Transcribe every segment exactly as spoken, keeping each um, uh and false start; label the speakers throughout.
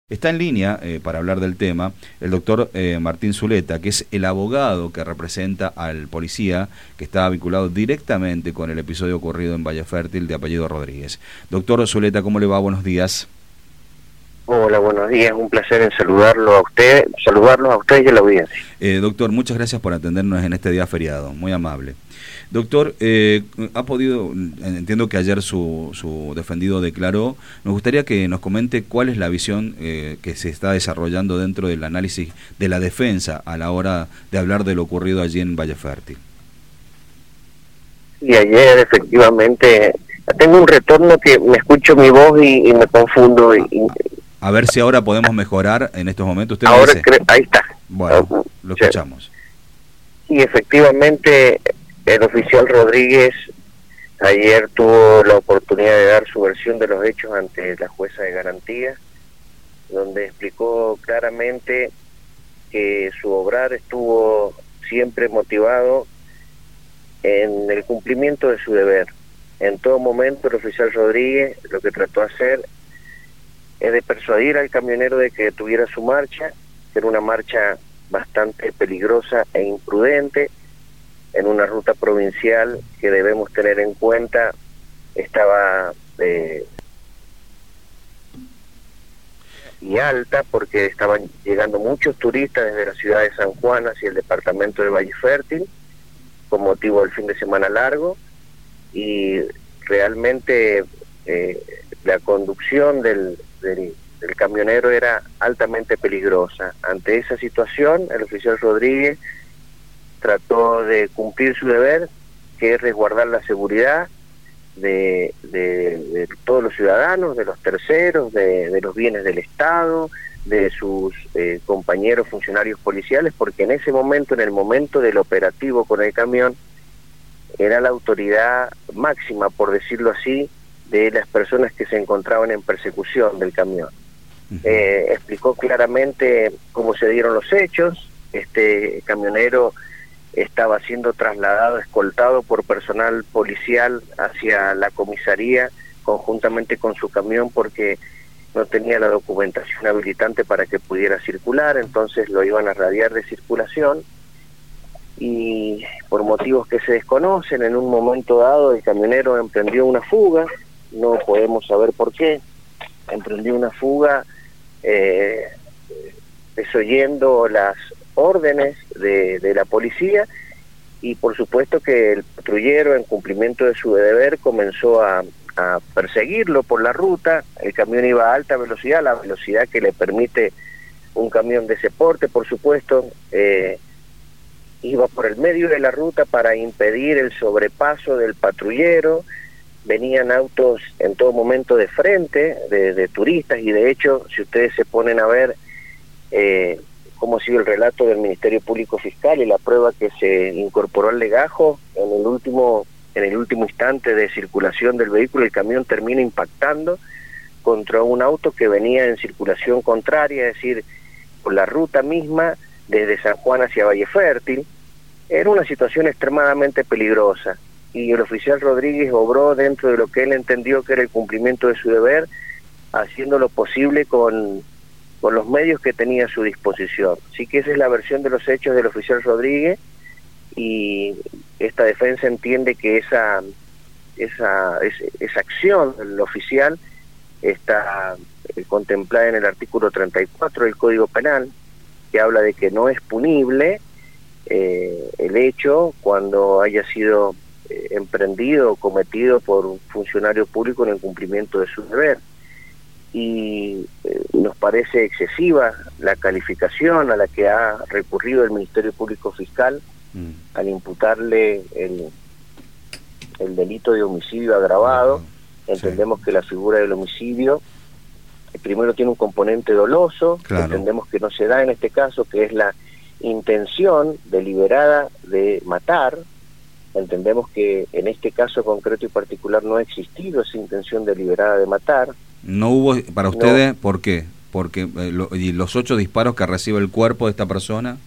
Speaker 1: Está en línea, eh, para hablar del tema, el doctor eh, Martín Zuleta, que es el abogado que representa al policía que está vinculado directamente con el episodio ocurrido en Valle Fértil de apellido Rodríguez. Doctor Zuleta, ¿cómo le va? Buenos días.
Speaker 2: Hola, buenos días, un placer en saludarlo a usted, saludarlos a usted y a la audiencia.
Speaker 1: Eh, doctor, muchas gracias por atendernos en este día feriado, muy amable. Doctor, eh, ha podido, entiendo que ayer su, su defendido declaró, nos gustaría que nos comente cuál es la visión eh, que se está desarrollando dentro del análisis de la defensa a la hora de hablar de lo ocurrido allí en Valle Fértil.
Speaker 2: Y ayer efectivamente, tengo un retorno que me escucho mi voz y, y me confundo. Y, y,
Speaker 1: a ver si ahora podemos mejorar en estos momentos. ¿Usted
Speaker 2: ahora
Speaker 1: me dice?
Speaker 2: Cre ahí está.
Speaker 1: Bueno, lo escuchamos.
Speaker 2: Y efectivamente el oficial Rodríguez ayer tuvo la oportunidad de dar su versión de los hechos ante la jueza de garantía, donde explicó claramente que su obrar estuvo siempre motivado en el cumplimiento de su deber. En todo momento el oficial Rodríguez lo que trató de hacer es de persuadir al camionero de que tuviera su marcha, que era una marcha bastante peligrosa e imprudente, en una ruta provincial que debemos tener en cuenta, estaba eh, y alta porque estaban llegando muchos turistas desde la ciudad de San Juan hacia el departamento de Valle Fértil, con motivo del fin de semana largo, y realmente eh, la conducción del, del, del camionero era altamente peligrosa. Ante esa situación, el oficial Rodríguez trató de cumplir su deber, que es resguardar la seguridad de, de, de todos los ciudadanos, de los terceros, de, de los bienes del Estado, de sus eh, compañeros funcionarios policiales, porque en ese momento, en el momento del operativo con el camión, era la autoridad máxima, por decirlo así, de las personas que se encontraban en persecución del camión. Uh-huh. Eh, explicó claramente cómo se dieron los hechos. Este camionero estaba siendo trasladado, escoltado por personal policial hacia la comisaría, conjuntamente con su camión, porque no tenía la documentación habilitante para que pudiera circular, entonces lo iban a radiar de circulación, y por motivos que se desconocen, en un momento dado el camionero emprendió una fuga, no podemos saber por qué, emprendió una fuga eh, desoyendo las órdenes de, de la policía, y por supuesto que el patrullero, en cumplimiento de su deber, comenzó a, a perseguirlo por la ruta. El camión iba a alta velocidad, la velocidad que le permite un camión de ese porte, por supuesto. eh, iba por el medio de la ruta para impedir el sobrepaso del patrullero. Venían autos en todo momento de frente, de, de turistas, y de hecho, si ustedes se ponen a ver eh, cómo sigue el relato del Ministerio Público Fiscal y la prueba que se incorporó al legajo, en el último en el último instante de circulación del vehículo, el camión termina impactando contra un auto que venía en circulación contraria, es decir, por la ruta misma desde San Juan hacia Valle Fértil. Era una situación extremadamente peligrosa, y el oficial Rodríguez obró dentro de lo que él entendió que era el cumplimiento de su deber, haciendo lo posible con con los medios que tenía a su disposición. Así que esa es la versión de los hechos del oficial Rodríguez, y esta defensa entiende que esa esa, esa, esa acción del oficial está eh, contemplada en el artículo treinta y cuatro del Código Penal, que habla de que no es punible eh, el hecho cuando haya sido eh, emprendido o cometido por un funcionario público en el cumplimiento de su deber. Y eh, nos parece excesiva la calificación a la que ha recurrido el Ministerio Público Fiscal mm. al imputarle el, el delito de homicidio agravado. Uh-huh. Entendemos sí. que la figura del homicidio eh, primero tiene un componente doloso, claro. Entendemos que no se da en este caso, que es la intención deliberada de matar. Entendemos que en este caso concreto y particular no ha existido esa intención deliberada de matar.
Speaker 1: No hubo, para ustedes,
Speaker 2: no.
Speaker 1: ¿Por qué? Porque eh, lo, y los ocho disparos que recibe el cuerpo de esta persona.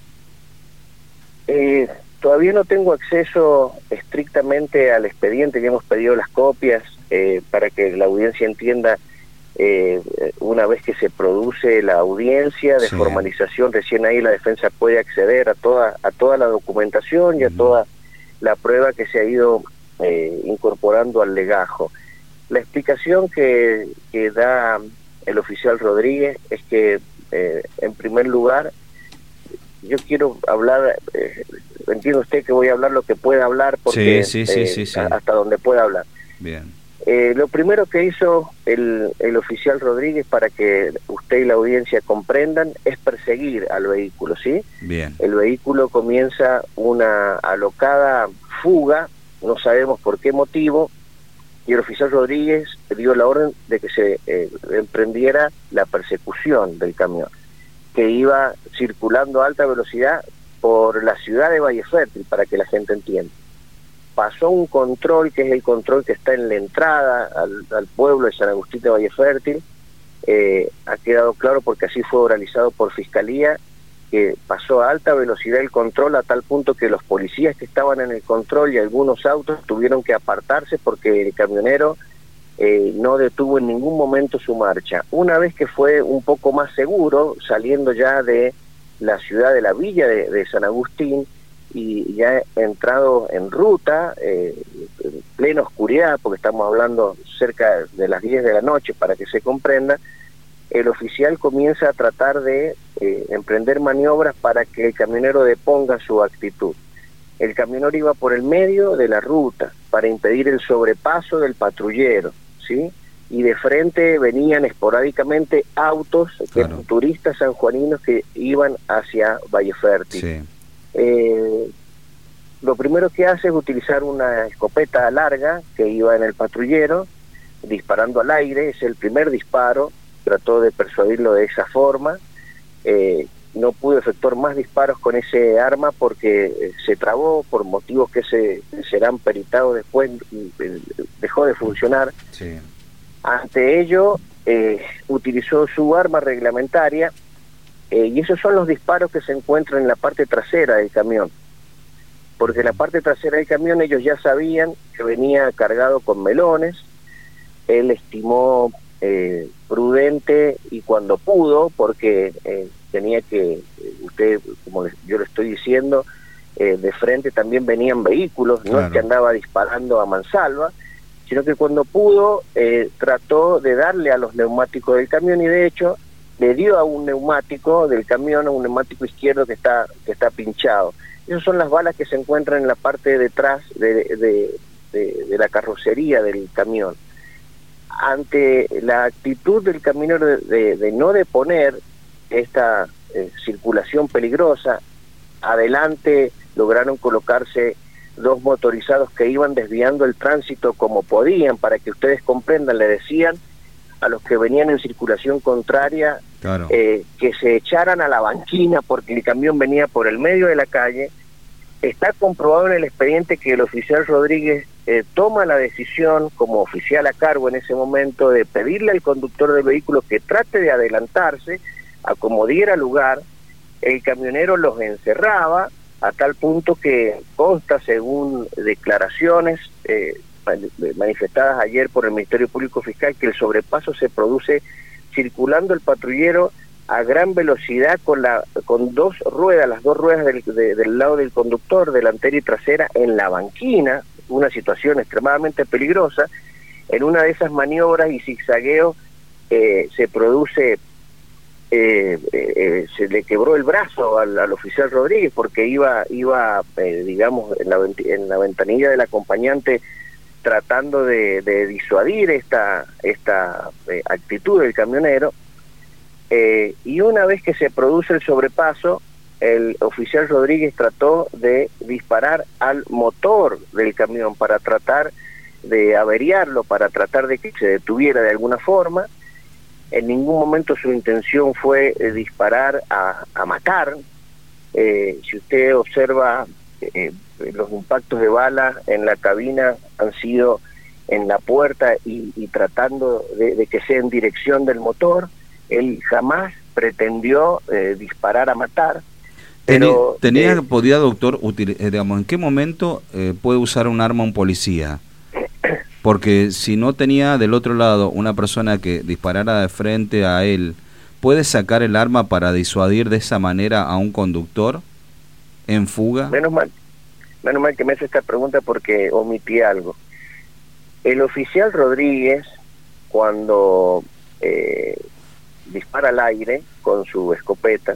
Speaker 2: Eh, todavía no tengo acceso estrictamente al expediente, que hemos pedido las copias eh, para que la audiencia entienda eh, una vez que se produce la audiencia de sí. formalización, recién ahí la defensa puede acceder a toda, a toda la documentación y a uh-huh. toda la prueba que se ha ido eh, incorporando al legajo. La explicación que, que da el oficial Rodríguez es que, eh, en primer lugar, yo quiero hablar, eh, entiende usted que voy a hablar lo que pueda hablar, porque
Speaker 1: sí, sí, sí,
Speaker 2: eh,
Speaker 1: sí, sí.
Speaker 2: hasta donde pueda hablar.
Speaker 1: Bien.
Speaker 2: Eh, lo primero que hizo el, el oficial Rodríguez, para que usted y la audiencia comprendan, es perseguir al vehículo, ¿sí?
Speaker 1: Bien.
Speaker 2: El vehículo comienza una alocada fuga, no sabemos por qué motivo, y el oficial Rodríguez dio la orden de que se eh, emprendiera la persecución del camión, que iba circulando a alta velocidad por la ciudad de Valle Fértil, para que la gente entienda. Pasó un control, que es el control que está en la entrada al, al pueblo de San Agustín de Valle Fértil. Eh, ha quedado claro, porque así fue oralizado por Fiscalía, que pasó a alta velocidad el control, a tal punto que los policías que estaban en el control y algunos autos tuvieron que apartarse porque el camionero eh, no detuvo en ningún momento su marcha. Una vez que fue un poco más seguro, saliendo ya de la ciudad de la villa de, de San Agustín, y ya entrado en ruta, eh, en plena oscuridad, porque estamos hablando cerca de las diez de la noche, para que se comprenda, el oficial comienza a tratar de eh, emprender maniobras para que el camionero deponga su actitud. El camionero iba por el medio de la ruta para impedir el sobrepaso del patrullero, ¿sí? Y de frente venían esporádicamente autos, claro, turistas sanjuaninos que iban hacia Valle Fértil. Sí. Eh, lo primero que hace es utilizar una escopeta larga que iba en el patrullero, disparando al aire. Es el primer disparo, trató de persuadirlo de esa forma. Eh, no pudo efectuar más disparos con ese arma porque eh, se trabó por motivos que se serán peritados después, eh, dejó de funcionar. Sí. Ante ello, eh, utilizó su arma reglamentaria, eh, y esos son los disparos que se encuentran en la parte trasera del camión, porque en la parte trasera del camión ellos ya sabían que venía cargado con melones. Él estimó eh, prudente, y cuando pudo, porque eh, tenía que, usted, como les, yo le estoy diciendo, eh, de frente también venían vehículos, claro, no es que andaba disparando a mansalva, sino que cuando pudo eh, trató de darle a los neumáticos del camión, y de hecho le dio a un neumático del camión, a un neumático izquierdo que está que está pinchado. Esas son las balas que se encuentran en la parte de detrás de, de, de, de la carrocería del camión. Ante la actitud del camionero de, de, de no deponer esta eh, circulación peligrosa, adelante lograron colocarse dos motorizados que iban desviando el tránsito como podían. Para que ustedes comprendan, le decían a los que venían en circulación contraria, claro, eh, que se echaran a la banquina porque el camión venía por el medio de la calle. Está comprobado en el expediente que el oficial Rodríguez eh, toma la decisión, como oficial a cargo en ese momento, de pedirle al conductor del vehículo que trate de adelantarse a como diera lugar. El camionero los encerraba, a tal punto que consta, según declaraciones eh, manifestadas ayer por el Ministerio Público Fiscal, que el sobrepaso se produce circulando el patrullero a gran velocidad con la con dos ruedas, las dos ruedas del, de, del lado del conductor, delantera y trasera, en la banquina, una situación extremadamente peligrosa. En una de esas maniobras y zigzagueos eh, se produce, eh, eh, se le quebró el brazo al, al oficial Rodríguez, porque iba, iba eh, digamos, en la, en la ventanilla del acompañante, tratando de, de disuadir esta, esta eh, actitud del camionero. Eh, y una vez que se produce el sobrepaso, el oficial Rodríguez trató de disparar al motor del camión para tratar de averiarlo, para tratar de que se detuviera de alguna forma. En ningún momento su intención fue eh, disparar a, a matar. Eh, si usted observa, eh, los impactos de bala en la cabina han sido en la puerta y, y tratando de, de que sea en dirección del motor. Él jamás pretendió eh, disparar a matar. Pero,
Speaker 1: ¿Tenía,
Speaker 2: eh,
Speaker 1: podía, doctor, util, eh, digamos, en qué momento eh, puede usar un arma un policía? Porque si no tenía del otro lado una persona que disparara de frente a él, ¿puede sacar el arma para disuadir de esa manera a un conductor en fuga?
Speaker 2: Menos mal, menos mal que me hace esta pregunta porque omití algo. El oficial Rodríguez, cuando eh, dispara al aire con su escopeta,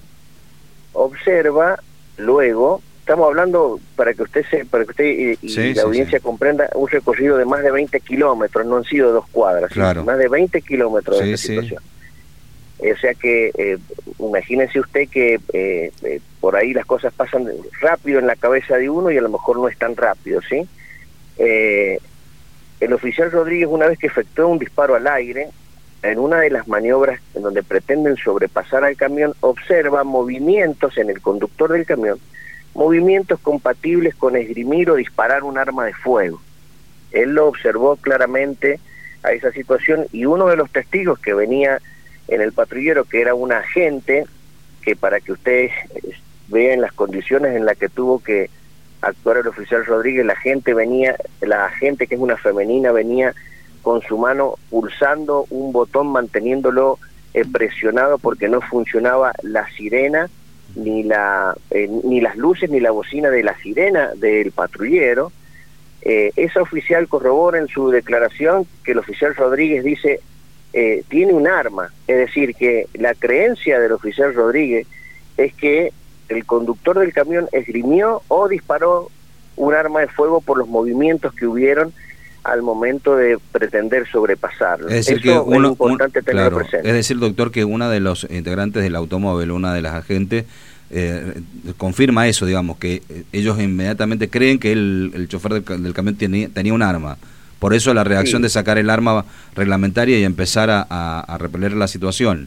Speaker 2: observa luego, estamos hablando para que usted se, para que usted y, y
Speaker 1: sí,
Speaker 2: la
Speaker 1: sí,
Speaker 2: audiencia
Speaker 1: sí.
Speaker 2: comprenda, un recorrido de más de veinte kilómetros, no han sido dos cuadras,
Speaker 1: claro.
Speaker 2: ¿sí? Más de veinte kilómetros
Speaker 1: sí,
Speaker 2: de esta
Speaker 1: sí.
Speaker 2: situación. O sea que, eh, imagínense usted que eh, eh, por ahí las cosas pasan rápido en la cabeza de uno y a lo mejor no es tan rápido, ¿sí? Eh, el oficial Rodríguez, una vez que efectuó un disparo al aire, en una de las maniobras en donde pretenden sobrepasar al camión, observa movimientos en el conductor del camión, movimientos compatibles con esgrimir o disparar un arma de fuego. Él lo observó claramente a esa situación y uno de los testigos que venía en el patrullero, que era un agente, que para que ustedes vean las condiciones en las que tuvo que actuar el oficial Rodríguez, la gente venía, la agente que es una femenina venía con su mano pulsando un botón, manteniéndolo eh, presionado porque no funcionaba la sirena, ni la eh, ni las luces, ni la bocina de la sirena del patrullero. Eh, esa oficial corrobora en su declaración que el oficial Rodríguez dice eh, tiene un arma, es decir, que la creencia del oficial Rodríguez es que el conductor del camión esgrimió o disparó un arma de fuego por los movimientos que hubieron al momento de pretender sobrepasarlo.
Speaker 1: Es decir,
Speaker 2: Eso
Speaker 1: que uno,
Speaker 2: es importante
Speaker 1: un,
Speaker 2: tenerlo
Speaker 1: claro,
Speaker 2: presente.
Speaker 1: Es decir, doctor, que una de los integrantes del automóvil, una de las agentes, eh, confirma eso, digamos, que ellos inmediatamente creen que el, el chofer del, del camión tenía, tenía un arma. Por eso la reacción
Speaker 2: Sí.
Speaker 1: de sacar el arma reglamentaria y empezar a, a, a repeler la situación.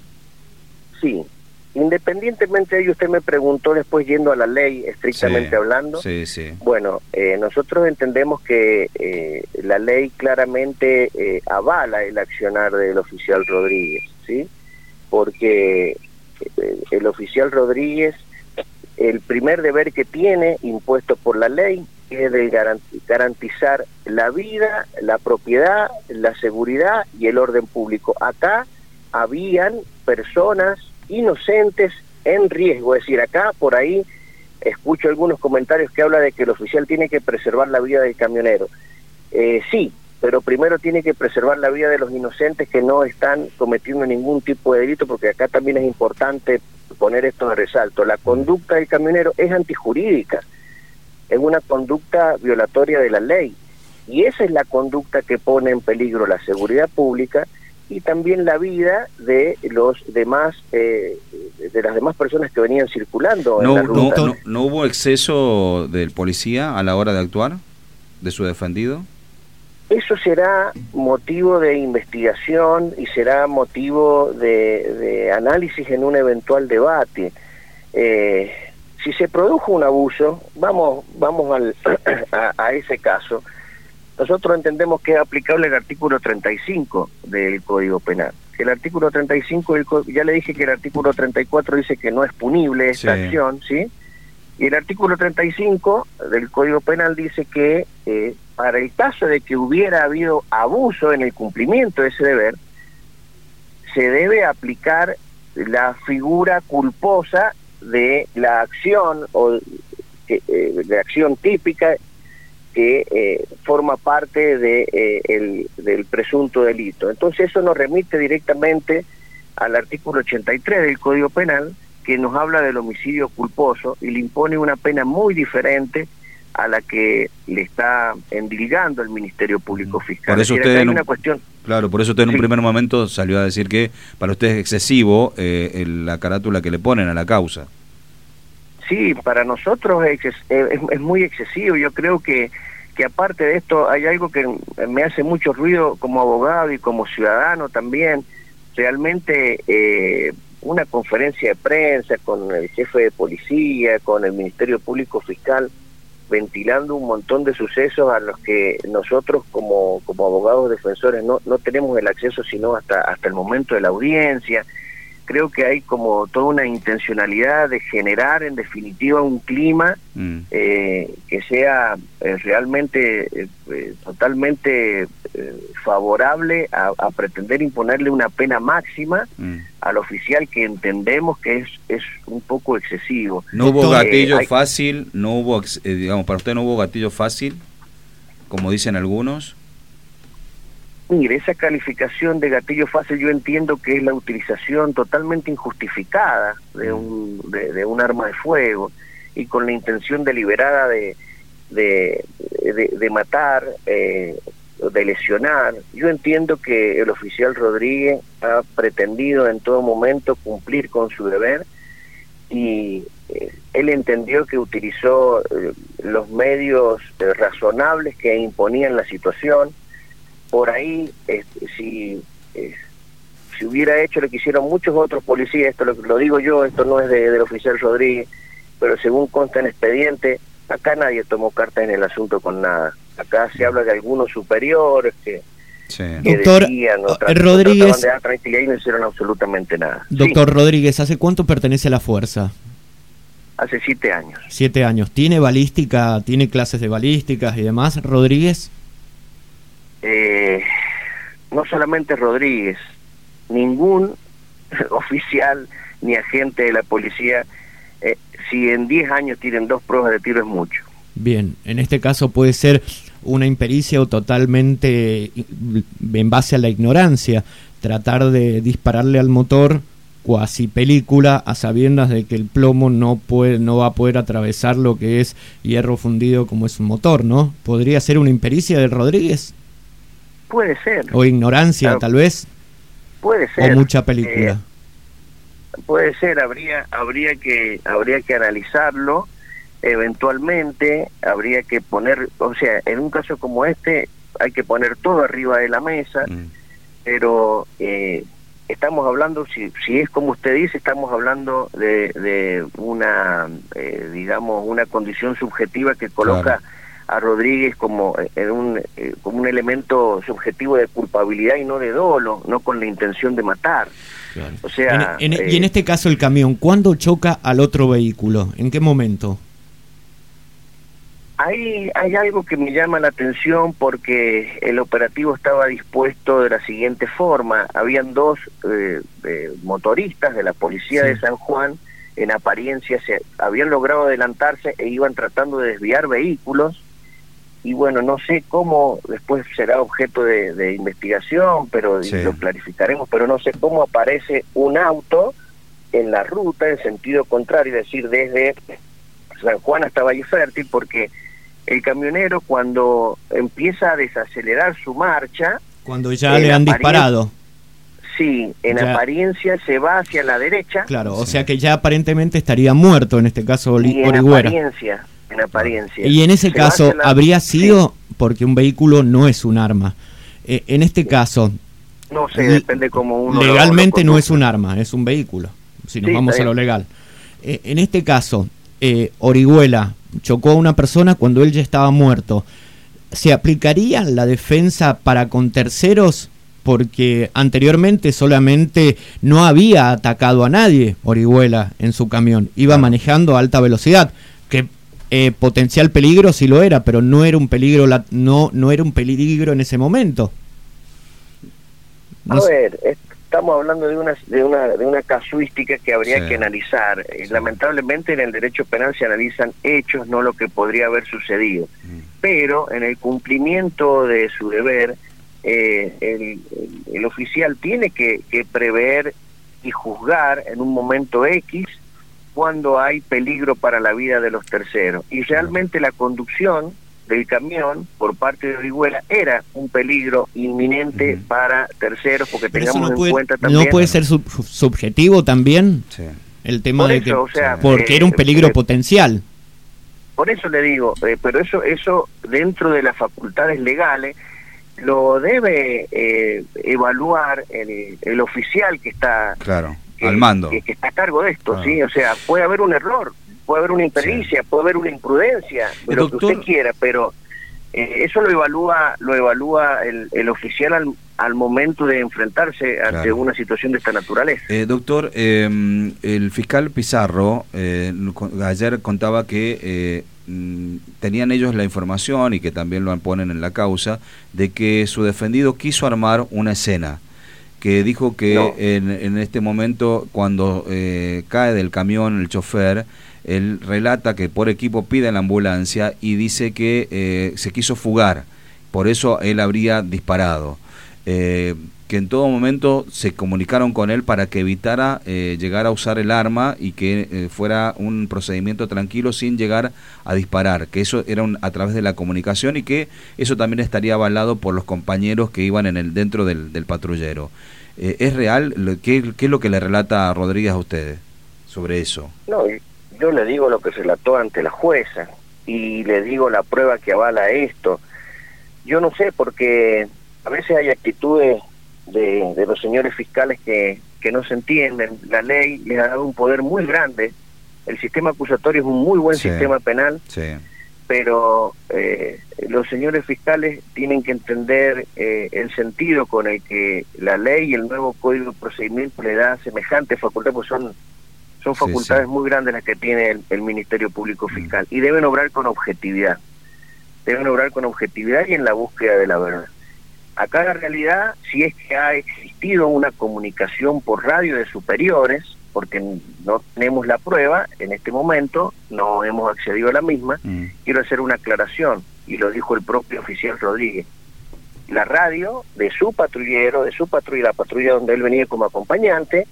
Speaker 2: Sí. Independientemente de ello, usted me preguntó después, yendo a la ley, estrictamente
Speaker 1: sí,
Speaker 2: hablando.
Speaker 1: Sí, sí.
Speaker 2: Bueno, eh, nosotros entendemos que eh, la ley claramente eh, avala el accionar del oficial Rodríguez, ¿sí? Porque eh, el oficial Rodríguez, el primer deber que tiene, impuesto por la ley, es de garantizar la vida, la propiedad, la seguridad y el orden público. Acá habían personas inocentes en riesgo, es decir, acá por ahí escucho algunos comentarios que habla de que el oficial tiene que preservar la vida del camionero. Eh, sí, pero primero tiene que preservar la vida de los inocentes que no están cometiendo ningún tipo de delito, porque acá también es importante poner esto de resalto. La conducta del camionero es antijurídica, es una conducta violatoria de la ley, y esa es la conducta que pone en peligro la seguridad pública y también la vida de los demás, eh, de las demás personas que venían circulando
Speaker 1: no,
Speaker 2: en la ruta.
Speaker 1: No, no, ¿No hubo exceso del policía a la hora de actuar, de su defendido?
Speaker 2: Eso será motivo de investigación y será motivo de, de análisis en un eventual debate. Eh, si se produjo un abuso, vamos, vamos al, a, a ese caso. Nosotros entendemos que es aplicable el artículo treinta y cinco del Código Penal. El artículo treinta y cinco, del, ya le dije que el artículo treinta y cuatro dice que no es punible esta sí. acción, ¿sí? Y el artículo treinta y cinco del Código Penal dice que eh, para el caso de que hubiera habido abuso en el cumplimiento de ese deber, se debe aplicar la figura culposa de la acción o eh, de acción típica que eh, forma parte de, eh, el, del presunto delito. Entonces eso nos remite directamente al artículo ochenta y tres del Código Penal, que nos habla del homicidio culposo y le impone una pena muy diferente a la que le está endilgando el Ministerio Público Fiscal.
Speaker 1: Por eso
Speaker 2: es decir,
Speaker 1: usted
Speaker 2: hay
Speaker 1: en un,
Speaker 2: una cuestión...
Speaker 1: Claro, por eso usted en sí. un primer momento salió a decir que para usted es excesivo eh, el, la carátula que le ponen a la causa. Sí,
Speaker 2: para nosotros es, es, es muy excesivo. Yo creo que, que aparte de esto hay algo que me hace mucho ruido como abogado y como ciudadano también. Realmente eh, una conferencia de prensa con el jefe de policía, con el Ministerio Público Fiscal, ventilando un montón de sucesos a los que nosotros como, como abogados defensores no, no tenemos el acceso sino hasta, hasta el momento de la audiencia. creo que hay como toda una intencionalidad de generar en definitiva un clima mm. eh, que sea eh, realmente eh, eh, totalmente eh, favorable a, a pretender imponerle una pena máxima mm. al oficial, que entendemos que es es un poco excesivo.
Speaker 1: No hubo gatillo eh, hay... fácil, no hubo, eh, digamos, para usted no hubo gatillo fácil, como dicen algunos.
Speaker 2: Mire, esa calificación de gatillo fácil yo entiendo que es la utilización totalmente injustificada de un de, de un arma de fuego y con la intención deliberada de de, de, de matar, eh, de lesionar. Yo entiendo que el oficial Rodríguez ha pretendido en todo momento cumplir con su deber y eh, él entendió que utilizó eh, los medios eh, razonables que imponían la situación. Por ahí, eh, si eh, si hubiera hecho lo que hicieron muchos otros policías, esto lo, lo digo yo, esto no es de, del oficial Rodríguez, pero según consta en expediente, acá nadie tomó carta en el asunto con nada. Acá se habla de algunos superiores que, sí. que
Speaker 3: doctor
Speaker 2: decían, o tra
Speaker 3: Rodríguez,
Speaker 2: de dar tranquilidad y no hicieron absolutamente nada.
Speaker 3: Doctor
Speaker 2: sí.
Speaker 3: Rodríguez, ¿hace cuánto pertenece a la fuerza?
Speaker 2: Hace siete años.
Speaker 3: Siete años. ¿Tiene balística, tiene clases de balísticas y demás, Rodríguez?
Speaker 2: Eh, no solamente Rodríguez, ningún oficial ni agente de la policía, eh, si en diez años tienen dos pruebas de tiro es mucho.
Speaker 3: Bien, en este caso puede ser una impericia o totalmente en base a la ignorancia, tratar de dispararle al motor cuasi película a sabiendas de que el plomo no puede, no va a poder atravesar lo que es hierro fundido como es un motor, ¿no? ¿Podría ser una impericia de Rodríguez?
Speaker 2: Puede ser.
Speaker 3: O ignorancia, claro, tal vez.
Speaker 2: Puede ser.
Speaker 3: O mucha película.
Speaker 2: Eh, puede ser, habría habría que habría que analizarlo. Eventualmente habría que poner, o sea, en un caso como este hay que poner todo arriba de la mesa, mm. pero eh, estamos hablando, si si es como usted dice, estamos hablando de, de una, eh, digamos, una condición subjetiva que coloca, claro, a Rodríguez como en un eh, como un elemento subjetivo de culpabilidad y no de dolo, no con la intención de matar.
Speaker 3: Claro. O sea, en, en, eh, y en este caso el camión, ¿cuándo choca al otro vehículo? ¿En qué momento?
Speaker 2: Ahí hay algo que me llama la atención porque el operativo estaba dispuesto de la siguiente forma. Habían dos eh, eh, motoristas de la policía, sí, de San Juan, en apariencia se habían logrado adelantarse e iban tratando de desviar vehículos. Y bueno, no sé cómo, después será objeto de, de investigación, pero sí, lo clarificaremos, pero no sé cómo aparece un auto en la ruta en sentido contrario, es decir, desde San Juan hasta Valle Fértil, porque el camionero cuando empieza a desacelerar su marcha...
Speaker 3: Cuando ya le han disparado.
Speaker 2: Sí, en ya, apariencia se va hacia la derecha.
Speaker 3: Claro, o sí, sea que ya aparentemente estaría muerto, en este caso Oli,
Speaker 2: y en
Speaker 3: Orihuela.
Speaker 2: apariencia, en apariencia.
Speaker 3: Y en ese se caso la... habría sido, sí, porque un vehículo no es un arma. Eh, en este caso...
Speaker 2: No sé, depende como uno...
Speaker 3: Legalmente
Speaker 2: lo, lo
Speaker 3: no es un arma, es un vehículo, si nos sí, vamos a lo legal. Eh, en este caso, eh, Orihuela chocó a una persona cuando él ya estaba muerto. ¿Se aplicaría la defensa para con terceros? Porque anteriormente solamente no había atacado a nadie Orihuela en su camión, iba manejando a alta velocidad, que eh, potencial peligro sí lo era, pero no era un peligro, la, no no era un peligro en ese momento.
Speaker 2: No a ver, estamos hablando de una de una de una casuística que habría sí, que analizar. Sí. Lamentablemente en el derecho penal se analizan hechos, no lo que podría haber sucedido. Mm. Pero en el cumplimiento de su deber, Eh, el, el, el oficial tiene que, que prever y juzgar en un momento X cuando hay peligro para la vida de los terceros. Y realmente la conducción del camión por parte de Orihuela era un peligro inminente uh-huh. para terceros, porque pero tengamos no puede, en cuenta también...
Speaker 3: ¿No puede ser sub, subjetivo también? Sí. El tema por de eso, que... O sea, porque eh, era un peligro eh, potencial.
Speaker 2: Por eso le digo, eh, pero eso eso dentro de las facultades legales lo debe eh, evaluar el, el oficial que está
Speaker 1: claro,
Speaker 2: que,
Speaker 1: al mando
Speaker 2: que, que está a cargo de esto, claro. Sí, o sea, puede haber un error, puede haber una impericia, sí, puede haber una imprudencia, lo doctor, que usted quiera, pero Eh, eso lo evalúa lo evalúa el, el oficial al, al momento de enfrentarse ante claro. una situación de esta naturaleza.
Speaker 1: Eh, doctor, eh, el fiscal Pizarro eh, ayer contaba que eh, tenían ellos la información, y que también lo ponen en la causa, de que su defendido quiso armar una escena, que dijo que no. en, en este momento, cuando eh, cae del camión el chofer, él relata que por equipo pide la ambulancia y dice que eh, se quiso fugar, por eso él habría disparado, eh, que en todo momento se comunicaron con él para que evitara eh, llegar a usar el arma y que eh, fuera un procedimiento tranquilo sin llegar a disparar, que eso era un, a través de la comunicación, y que eso también estaría avalado por los compañeros que iban en el dentro del, del patrullero. Eh, ¿Es real? ¿Qué, ¿Qué es lo que le relata Rodríguez a ustedes sobre eso?
Speaker 2: No, yo le digo lo que relató ante la jueza y le digo la prueba que avala esto. Yo no sé, porque a veces hay actitudes de, de los señores fiscales que, que no se entienden. La ley les ha dado un poder muy grande. El sistema acusatorio es un muy buen sí, sistema penal, sí. pero eh, los señores fiscales tienen que entender eh, el sentido con el que la ley y el nuevo Código de Procedimiento le da semejante facultad, pues son Son facultades sí, sí. muy grandes las que tiene el, el Ministerio Público Fiscal, y deben obrar con objetividad. Deben obrar con objetividad y en la búsqueda de la verdad. Acá la realidad, si es que ha existido una comunicación por radio de superiores, porque no tenemos la prueba, en este momento no hemos accedido a la misma, mm. quiero hacer una aclaración, y lo dijo el propio oficial Rodríguez. La radio de su patrullero, de su patrulla, la patrulla donde él venía como acompañante,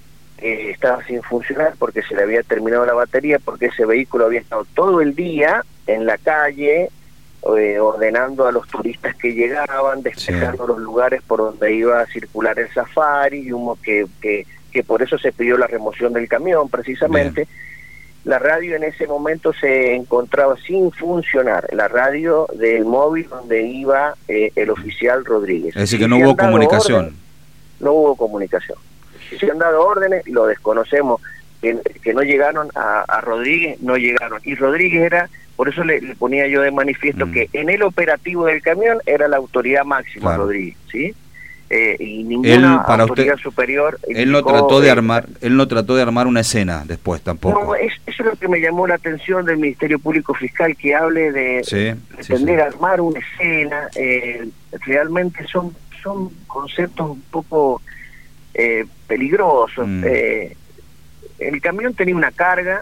Speaker 2: Eh, estaba sin funcionar porque se le había terminado la batería, porque ese vehículo había estado todo el día en la calle eh, ordenando a los turistas que llegaban, despejando sí. los lugares por donde iba a circular el safari, y humo que, que, que por eso se pidió la remoción del camión precisamente. Bien. La radio en ese momento se encontraba sin funcionar, la radio del móvil donde iba eh, el oficial Rodríguez.
Speaker 1: Es decir, que no hubo comunicación.
Speaker 2: Orden, no hubo comunicación. Si se han dado órdenes, lo desconocemos, que, que no llegaron a, a Rodríguez, no llegaron. Y Rodríguez era, por eso le, le ponía yo de manifiesto mm. que en el operativo del camión era la autoridad máxima, claro. Rodríguez, ¿sí? Eh, y ninguna
Speaker 1: él, para
Speaker 2: autoridad
Speaker 1: usted,
Speaker 2: superior.
Speaker 1: Él no trató de armar, él no trató de armar una escena después tampoco.
Speaker 2: No, es, eso es lo que me llamó la atención del Ministerio Público Fiscal, que hable de
Speaker 1: sí,
Speaker 2: pretender
Speaker 1: sí, sí.
Speaker 2: armar una escena. Eh, realmente son, son conceptos un poco Eh, peligrosos. Mm. Eh, el camión tenía una carga,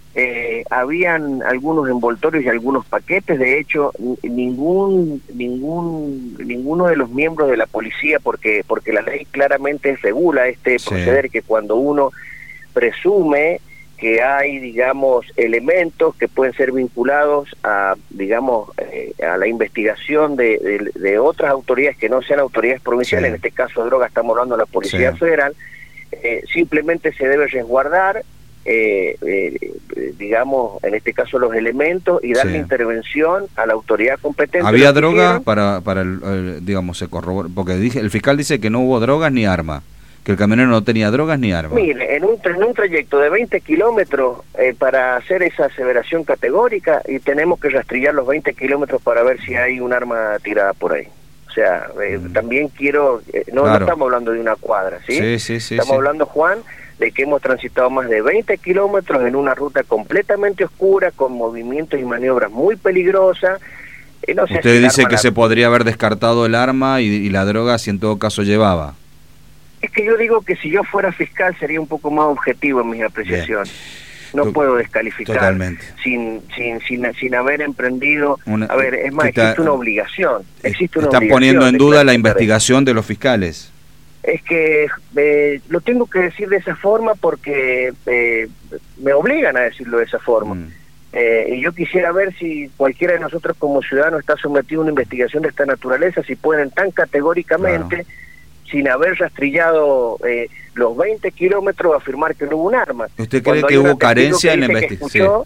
Speaker 2: eh, habían algunos envoltorios y algunos paquetes. De hecho, ningún ningún ninguno de los miembros de la policía, porque porque la ley claramente regula este sí. proceder, que cuando uno presume que hay, digamos, elementos que pueden ser vinculados a, digamos, eh, a la investigación de, de, de otras autoridades que no sean autoridades provinciales, sí. en este caso de droga estamos hablando de la Policía sí. Federal, eh, simplemente se debe resguardar, eh, eh, digamos, en este caso los elementos, y darle sí. intervención a la autoridad competente.
Speaker 1: ¿Había droga para, para el, el, digamos, se corroboró? Porque dije, el fiscal dice que no hubo drogas ni arma, que el camionero no tenía drogas ni armas.
Speaker 2: Mire, en un, en un trayecto de veinte kilómetros eh, para hacer esa aseveración categórica, y tenemos que rastrillar los veinte kilómetros para ver si hay un arma tirada por ahí. O sea, eh, mm. también quiero, eh, no, claro. no estamos hablando de una cuadra, ¿sí?
Speaker 1: Sí, sí, sí.
Speaker 2: Estamos
Speaker 1: sí.
Speaker 2: hablando, Juan, de que hemos transitado más de veinte kilómetros en una ruta completamente oscura, con movimientos y maniobras muy peligrosas. Eh, no sé
Speaker 1: Usted
Speaker 2: si
Speaker 1: dice que
Speaker 2: la...
Speaker 1: se podría haber descartado el arma y, y la droga si en todo caso llevaba.
Speaker 2: Es que yo digo que si yo fuera fiscal sería un poco más objetivo en mis apreciaciones. Bien. No to puedo descalificar
Speaker 1: totalmente.
Speaker 2: sin sin sin sin haber emprendido. Una, a ver, es más,
Speaker 1: está,
Speaker 2: existe una obligación. Existe una
Speaker 1: está
Speaker 2: obligación
Speaker 1: poniendo en duda la investigación de los fiscales.
Speaker 2: Es que eh, lo tengo que decir de esa forma porque eh, me obligan a decirlo de esa forma. Mm. Eh, y yo quisiera ver si cualquiera de nosotros como ciudadanos está sometido a una investigación de esta naturaleza, si pueden tan categóricamente, claro. sin haber rastrillado eh, los veinte kilómetros, afirmar que no hubo un arma.
Speaker 1: ¿Usted cree que hubo carencia en la investigación?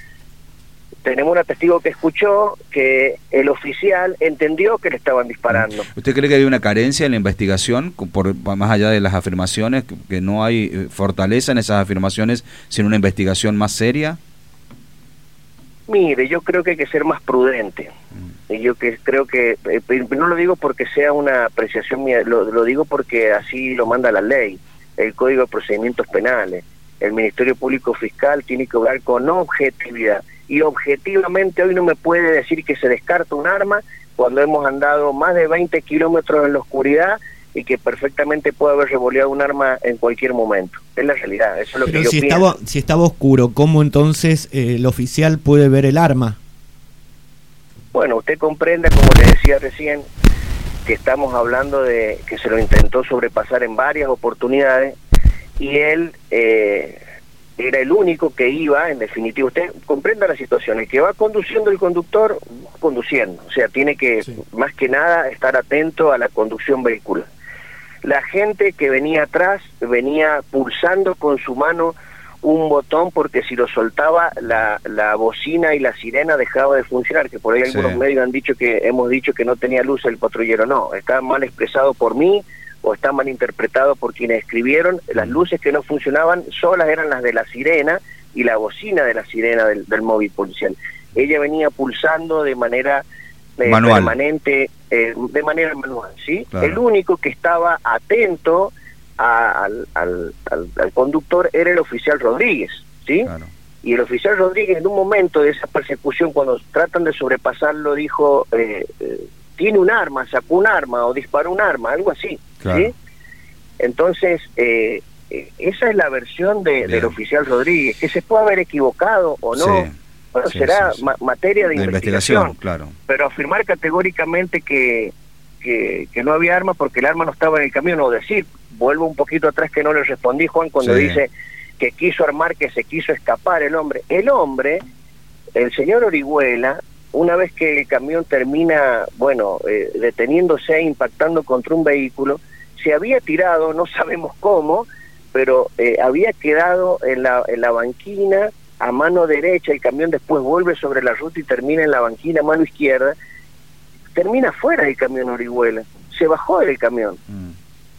Speaker 2: Tenemos una testigo que escuchó que el oficial entendió que le estaban disparando.
Speaker 1: ¿Usted cree que hay una carencia en la investigación, por más allá de las afirmaciones, que, que no hay fortaleza en esas afirmaciones sin una investigación más seria?
Speaker 2: Mire, yo creo que hay que ser más prudente. Y yo que creo que, eh, no lo digo porque sea una apreciación mía, lo, lo digo porque así lo manda la ley, el Código de Procedimientos Penales. El Ministerio Público Fiscal tiene que obrar con objetividad. Y objetivamente hoy no me puede decir que se descarta un arma cuando hemos andado más de veinte kilómetros en la oscuridad y que perfectamente puede haber revoleado un arma en cualquier momento. Es la realidad, eso es lo
Speaker 3: Pero
Speaker 2: que yo
Speaker 3: si
Speaker 2: pienso.
Speaker 3: Estaba, si estaba oscuro, ¿cómo entonces eh, el oficial puede ver el arma?
Speaker 2: Bueno, usted comprenda, como le decía recién, que estamos hablando de que se lo intentó sobrepasar en varias oportunidades y él eh, era el único que iba, en definitiva, usted comprenda la situación, el que va conduciendo el conductor, va conduciendo, o sea, tiene que, sí, más que nada, estar atento a la conducción vehicular. La gente que venía atrás venía pulsando con su mano un botón porque si lo soltaba la, la bocina y la sirena dejaba de funcionar, que por ahí algunos sí. medios han dicho que hemos dicho que no tenía luz el patrullero. No, está mal expresado por mí o está mal interpretado por quienes escribieron. Las luces que no funcionaban solas eran las de la sirena y la bocina de la sirena del, del móvil policial. Ella venía pulsando de manera eh, permanente, eh, de manera manual, ¿sí? Claro. El único que estaba atento a, al, al, al, al conductor era el oficial Rodríguez, ¿sí? Claro. Y el oficial Rodríguez en un momento de esa persecución, cuando tratan de sobrepasarlo, dijo, eh, eh, tiene un arma, sacó un arma o disparó un arma, algo así, claro. ¿sí? Entonces, eh, eh, esa es la versión de, del oficial Rodríguez, que se puede haber equivocado o no, sí. bueno, sí, será sí, sí. Ma materia de, de investigación, investigación, claro. Pero afirmar categóricamente que, que, que no había arma porque el arma no estaba en el camión, o decir, vuelvo un poquito atrás que no le respondí, Juan, cuando sí. dice que quiso armar, que se quiso escapar el hombre. El hombre, el señor Orihuela, una vez que el camión termina, bueno, eh, deteniéndose e impactando contra un vehículo, se había tirado, no sabemos cómo, pero eh, había quedado en la, en la banquina a mano derecha, el camión después vuelve sobre la ruta y termina en la banquina a mano izquierda, termina fuera del camión Orihuela, se bajó del camión. Mm.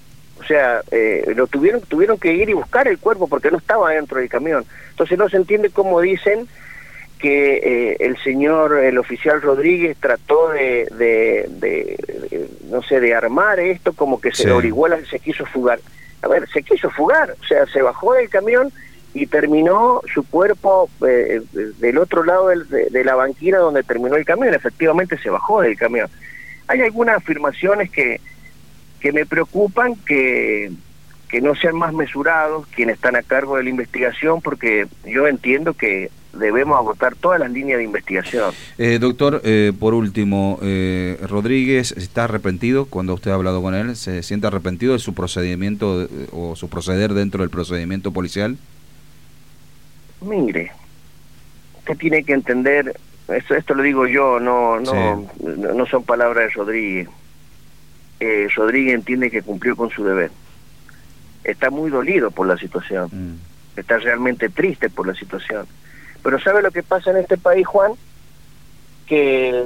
Speaker 2: O sea, eh, lo tuvieron tuvieron que ir y buscar el cuerpo porque no estaba dentro del camión. Entonces no se entiende cómo dicen que eh, el señor, el oficial Rodríguez trató de, de, de, de no sé, de armar esto como que se sí. Orihuela se quiso fugar. A ver, se quiso fugar, o sea, se bajó del camión y terminó su cuerpo eh, del otro lado del, de, de la banquina donde terminó el camión. Efectivamente se bajó del camión. Hay algunas afirmaciones que que me preocupan, que, que no sean más mesurados quienes están a cargo de la investigación, porque yo entiendo que debemos agotar todas las líneas de investigación.
Speaker 1: Eh, doctor, eh, por último, eh, ¿Rodríguez está arrepentido cuando usted ha hablado con él? ¿Se siente arrepentido de su procedimiento eh, o su proceder dentro del procedimiento policial?
Speaker 2: Mire, usted tiene que entender, esto, esto lo digo yo, no, no, sí. no, no son palabras de Rodríguez. Eh, Rodríguez entiende que cumplió con su deber. Está muy dolido por la situación. Mm. Está realmente triste por la situación. Pero ¿sabe lo que pasa en este país, Juan? Que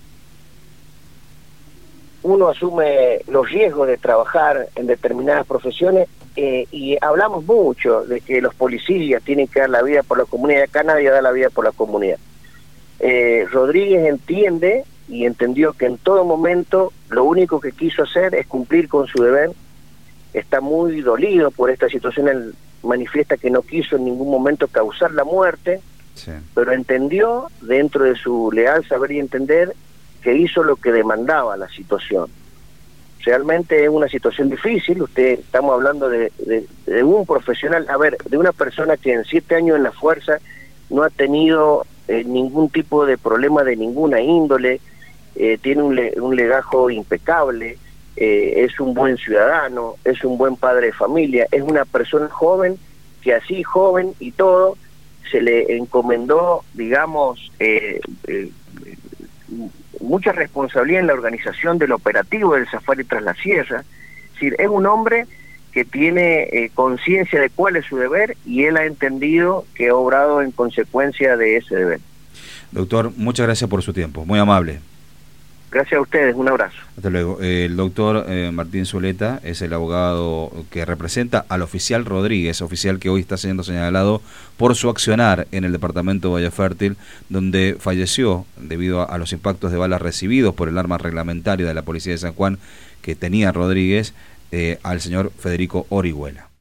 Speaker 2: uno asume los riesgos de trabajar en determinadas profesiones eh, y hablamos mucho de que los policías tienen que dar la vida por la comunidad. Acá nadie da la vida por la comunidad. Eh, Rodríguez entiende y entendió que en todo momento lo único que quiso hacer es cumplir con su deber. Está muy dolido por esta situación, él manifiesta que no quiso en ningún momento causar la muerte, sí. pero entendió, dentro de su leal saber y entender, que hizo lo que demandaba la situación. Realmente es una situación difícil, usted estamos hablando de, de, de un profesional, a ver, de una persona que en siete años en la fuerza no ha tenido eh, ningún tipo de problema de ninguna índole, Eh, tiene un, le, un legajo impecable, eh, es un buen ciudadano, es un buen padre de familia, es una persona joven que así joven y todo se le encomendó, digamos, eh, eh, mucha responsabilidad en la organización del operativo del Safari Tras la Sierra. Es decir, es un hombre que tiene eh, conciencia de cuál es su deber y él ha entendido que ha obrado en consecuencia de ese deber.
Speaker 1: Doctor, muchas gracias por su tiempo, muy amable.
Speaker 2: Gracias a ustedes, un abrazo.
Speaker 1: Hasta luego. El doctor eh, Martín Zuleta es el abogado que representa al oficial Rodríguez, oficial que hoy está siendo señalado por su accionar en el departamento de Valle Fértil, donde falleció debido a, a los impactos de balas recibidos por el arma reglamentaria de la Policía de San Juan que tenía Rodríguez, eh, al señor Federico Orihuela.